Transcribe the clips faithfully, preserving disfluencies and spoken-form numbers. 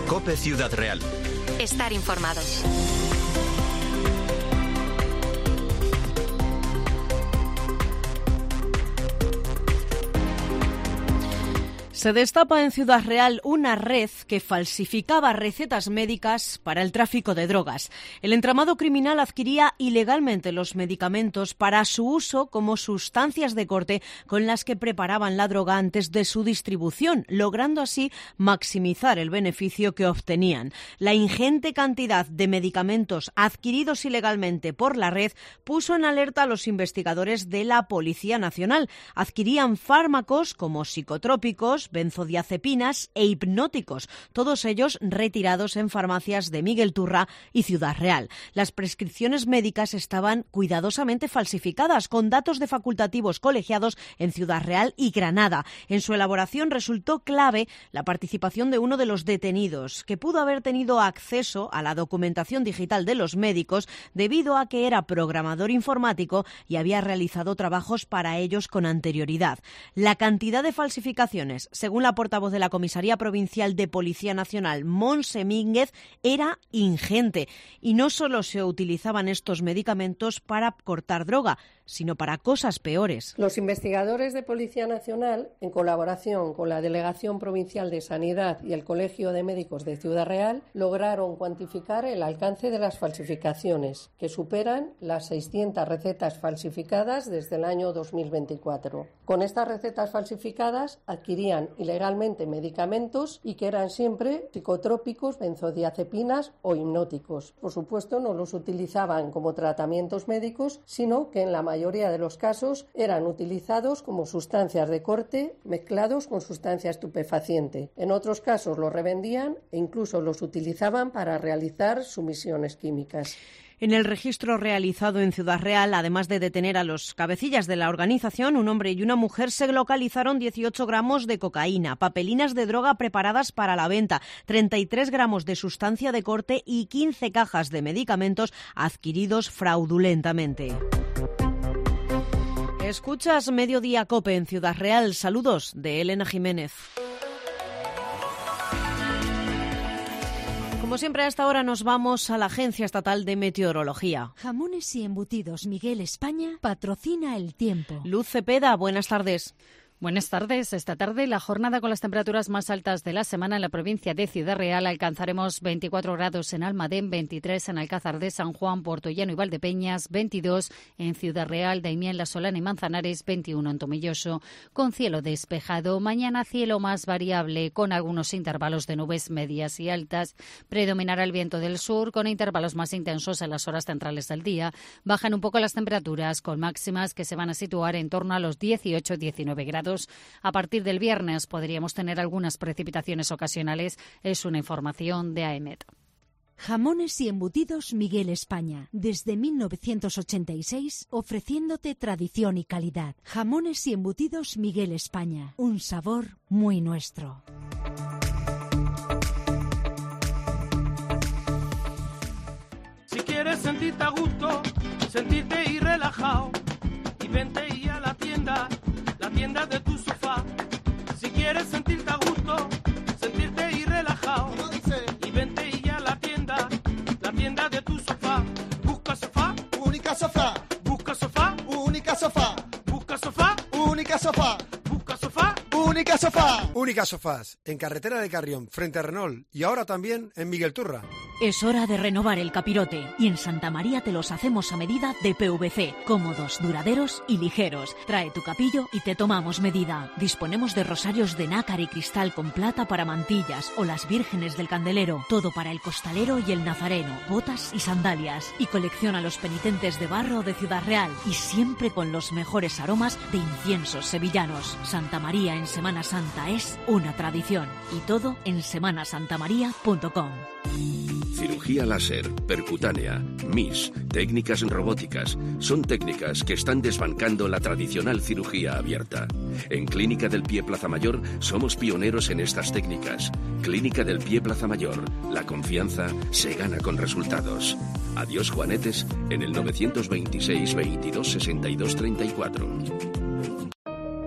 COPE Ciudad Real. Estar informados. Se destapa en Ciudad Real una red que falsificaba recetas médicas para el tráfico de drogas. El entramado criminal adquiría ilegalmente los medicamentos para su uso como sustancias de corte con las que preparaban la droga antes de su distribución, logrando así maximizar el beneficio que obtenían. La ingente cantidad de medicamentos adquiridos ilegalmente por la red puso en alerta a los investigadores de la Policía Nacional. Adquirían fármacos como psicotrópicos, benzodiazepinas e hipnóticos, todos ellos retirados en farmacias de Miguel Turra y Ciudad Real. Las prescripciones médicas estaban cuidadosamente falsificadas, con datos de facultativos colegiados en Ciudad Real y Granada. En su elaboración resultó clave la participación de uno de los detenidos, que pudo haber tenido acceso a la documentación digital de los médicos debido a que era programador informático y había realizado trabajos para ellos con anterioridad. La cantidad de falsificaciones, según la portavoz de la Comisaría Provincial de Policía Nacional, Montse Mínguez, era ingente. Y no solo se utilizaban estos medicamentos para cortar droga, sino para cosas peores. Los investigadores de Policía Nacional, en colaboración con la Delegación Provincial de Sanidad y el Colegio de Médicos de Ciudad Real, lograron cuantificar el alcance de las falsificaciones, que superan las seiscientas recetas falsificadas desde el año dos mil veinticuatro. Con estas recetas falsificadas adquirían ilegalmente medicamentos y que eran siempre psicotrópicos, benzodiazepinas o hipnóticos. Por supuesto, no los utilizaban como tratamientos médicos, sino que en la mayoría La mayoría de los casos eran utilizados como sustancias de corte mezclados con sustancia estupefaciente. En otros casos los revendían e incluso los utilizaban para realizar sumisiones químicas. En el registro realizado en Ciudad Real, además de detener a los cabecillas de la organización, un hombre y una mujer, se localizaron dieciocho gramos de cocaína, papelinas de droga preparadas para la venta, treinta y tres gramos de sustancia de corte y quince cajas de medicamentos adquiridos fraudulentamente. Escuchas Mediodía COPE en Ciudad Real. Saludos de Elena Jiménez. Como siempre, a esta hora nos vamos a la Agencia Estatal de Meteorología. Jamones y Embutidos Miguel España patrocina el tiempo. Luz Cepeda, buenas tardes. Buenas tardes. Esta tarde la jornada con las temperaturas más altas de la semana en la provincia de Ciudad Real. Alcanzaremos veinticuatro grados en Almadén, veintitrés en Alcázar de San Juan, Puertollano y Valdepeñas, veintidós en Ciudad Real, Daimiel, La Solana y Manzanares, veintiuno en Tomelloso. Con cielo despejado, mañana cielo más variable con algunos intervalos de nubes medias y altas. Predominará el viento del sur con intervalos más intensos en las horas centrales del día. Bajan un poco las temperaturas con máximas que se van a situar en torno a los dieciocho a diecinueve grados. A partir del viernes podríamos tener algunas precipitaciones ocasionales. Es una información de A E M E T. Jamones y Embutidos Miguel España. Desde mil novecientos ochenta y seis, ofreciéndote tradición y calidad. Jamones y Embutidos Miguel España. Un sabor muy nuestro. Si quieres sentirte a gusto, sentirte y relajado, y vente y a la tienda, la tienda de tu sofá. Si quieres sentirte a gusto, sentirte y relajado, y vente y a la tienda, la tienda de tu sofá. Busca sofá, única sofá. Busca sofá, única sofá. Busca sofá, única sofá. Busca sofá, única sofá. Única Sofás, en carretera de Carrión, frente a Renault, y ahora también en Miguel Turra. Es hora de renovar el capirote y en Santa María te los hacemos a medida de P V C, cómodos, duraderos y ligeros. Trae tu capillo y te tomamos medida. Disponemos de rosarios de nácar y cristal con plata para mantillas o las vírgenes del candelero, todo para el costalero y el nazareno, botas y sandalias. Y colecciona los penitentes de barro de Ciudad Real y siempre con los mejores aromas de inciensos sevillanos. Santa María en Semana Santa es una tradición y todo en semana santa maría punto com. Cirugía láser, percutánea, M I S, técnicas robóticas, son técnicas que están desbancando la tradicional cirugía abierta. En Clínica del Pie Plaza Mayor somos pioneros en estas técnicas. Clínica del Pie Plaza Mayor, la confianza se gana con resultados. Adiós Juanetes en el novecientos veintiséis veintidós sesenta y dos treinta y cuatro.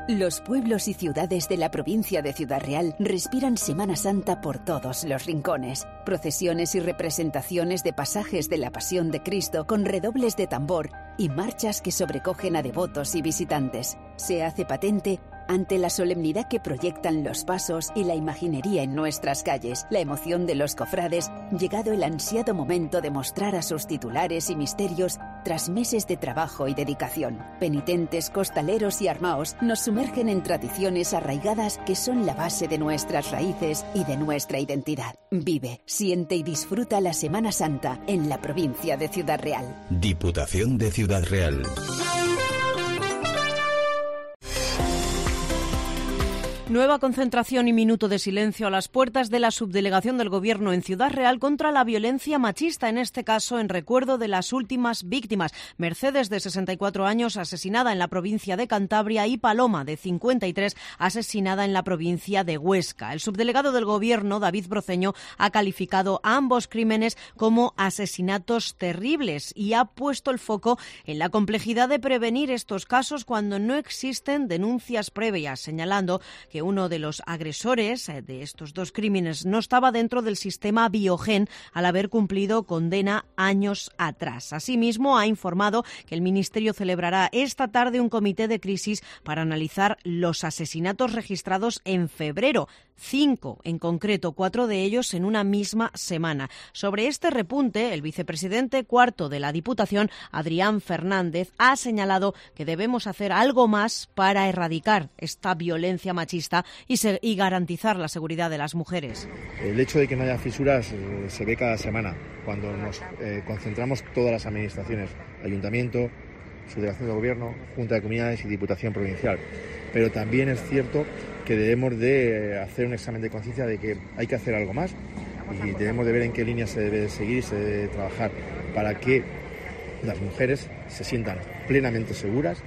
Los pueblos y ciudades de la provincia de Ciudad Real respiran Semana Santa por todos los rincones. Procesiones y representaciones de pasajes de la Pasión de Cristo con redobles de tambor y marchas que sobrecogen a devotos y visitantes. Se hace patente ante la solemnidad que proyectan los pasos y la imaginería en nuestras calles, la emoción de los cofrades, llegado el ansiado momento de mostrar a sus titulares y misterios tras meses de trabajo y dedicación. Penitentes, costaleros y armaos nos sumergen en tradiciones arraigadas que son la base de nuestras raíces y de nuestra identidad. Vive, siente y disfruta la Semana Santa en la provincia de Ciudad Real. Diputación de Ciudad Real. Nueva concentración y minuto de silencio a las puertas de la subdelegación del Gobierno en Ciudad Real contra la violencia machista, en este caso en recuerdo de las últimas víctimas. Mercedes, de sesenta y cuatro años, asesinada en la provincia de Cantabria, y Paloma, de cincuenta y tres, asesinada en la provincia de Huesca. El subdelegado del Gobierno, David Broceño, ha calificado a ambos crímenes como asesinatos terribles y ha puesto el foco en la complejidad de prevenir estos casos cuando no existen denuncias previas, señalando que que uno de los agresores de estos dos crímenes no estaba dentro del sistema Biogen al haber cumplido condena años atrás. Asimismo, ha informado que el Ministerio celebrará esta tarde un comité de crisis para analizar los asesinatos registrados en febrero. Cinco, en concreto, cuatro de ellos en una misma semana. Sobre este repunte, el vicepresidente cuarto de la Diputación, Adrián Fernández, ha señalado que debemos hacer algo más para erradicar esta violencia machista y, se, y garantizar la seguridad de las mujeres. El hecho de que no haya fisuras eh, se ve cada semana, cuando nos eh, concentramos todas las administraciones, Ayuntamiento, Subdelegación de Gobierno, Junta de Comunidades y Diputación Provincial. Pero también es cierto que debemos de hacer un examen de conciencia de que hay que hacer algo más y debemos de ver en qué línea se debe seguir y se debe trabajar para que las mujeres se sientan plenamente seguras.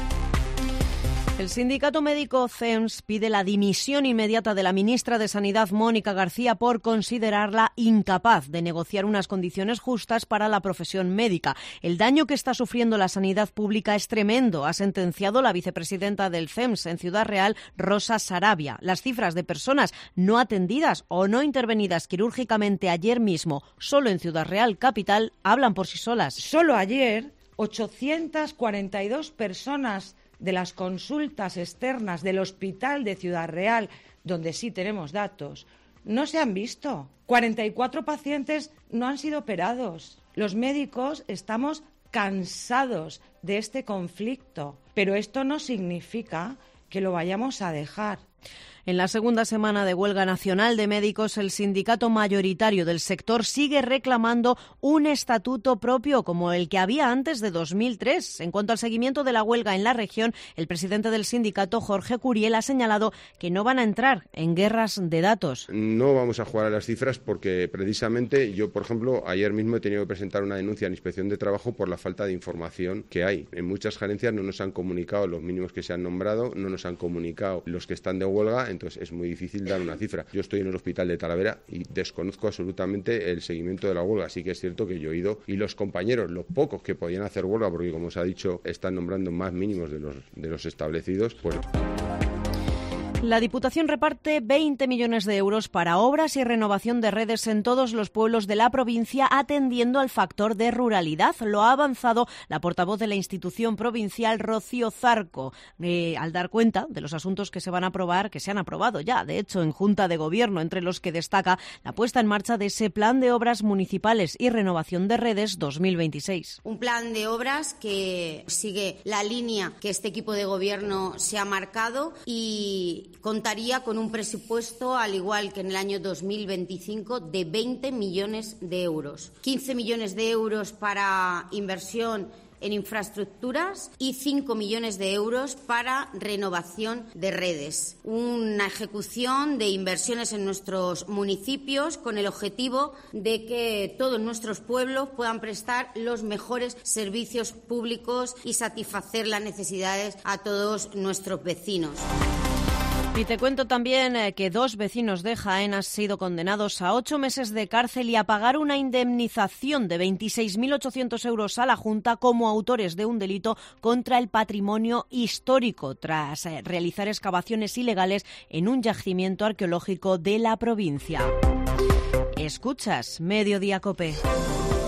El sindicato médico C E M S pide la dimisión inmediata de la ministra de Sanidad, Mónica García, por considerarla incapaz de negociar unas condiciones justas para la profesión médica. El daño que está sufriendo la sanidad pública es tremendo, ha sentenciado la vicepresidenta del C E M S en Ciudad Real, Rosa Sarabia. Las cifras de personas no atendidas o no intervenidas quirúrgicamente ayer mismo, solo en Ciudad Real capital, hablan por sí solas. Solo ayer, ochocientas cuarenta y dos personas de las consultas externas del Hospital de Ciudad Real, donde sí tenemos datos, no se han visto. cuarenta y cuatro pacientes no han sido operados. Los médicos estamos cansados de este conflicto, pero esto no significa que lo vayamos a dejar. En la segunda semana de huelga nacional de médicos, el sindicato mayoritario del sector sigue reclamando un estatuto propio como el que había antes de dos mil tres. En cuanto al seguimiento de la huelga en la región, el presidente del sindicato, Jorge Curiel, ha señalado que no van a entrar en guerras de datos. No vamos a jugar a las cifras porque precisamente yo, por ejemplo, ayer mismo he tenido que presentar una denuncia en Inspección de Trabajo por la falta de información que hay. En muchas gerencias no nos han comunicado los mínimos que se han nombrado, no nos han comunicado los que están de huelga. Entonces es muy difícil dar una cifra. Yo estoy en el hospital de Talavera y desconozco absolutamente el seguimiento de la huelga. Sí que es cierto que yo he ido y los compañeros, los pocos que podían hacer huelga, porque como se ha dicho, están nombrando más mínimos de los, de los establecidos, pues... La Diputación reparte veinte millones de euros para obras y renovación de redes en todos los pueblos de la provincia, atendiendo al factor de ruralidad. Lo ha avanzado la portavoz de la institución provincial, Rocío Zarco, eh, al dar cuenta de los asuntos que se van a aprobar, que se han aprobado ya, de hecho, en Junta de Gobierno, entre los que destaca la puesta en marcha de ese Plan de Obras Municipales y Renovación de Redes dos mil veintiséis. Un plan de obras que sigue la línea que este equipo de Gobierno se ha marcado y contaría con un presupuesto, al igual que en el año dos mil veinticinco, de veinte millones de euros. quince millones de euros para inversión en infraestructuras y cinco millones de euros para renovación de redes. Una ejecución de inversiones en nuestros municipios con el objetivo de que todos nuestros pueblos puedan prestar los mejores servicios públicos y satisfacer las necesidades a todos nuestros vecinos. Y te cuento también que dos vecinos de Jaén han sido condenados a ocho meses de cárcel y a pagar una indemnización de veintiséis mil ochocientos euros a la Junta como autores de un delito contra el patrimonio histórico, tras realizar excavaciones ilegales en un yacimiento arqueológico de la provincia. Escuchas Mediodía COPE.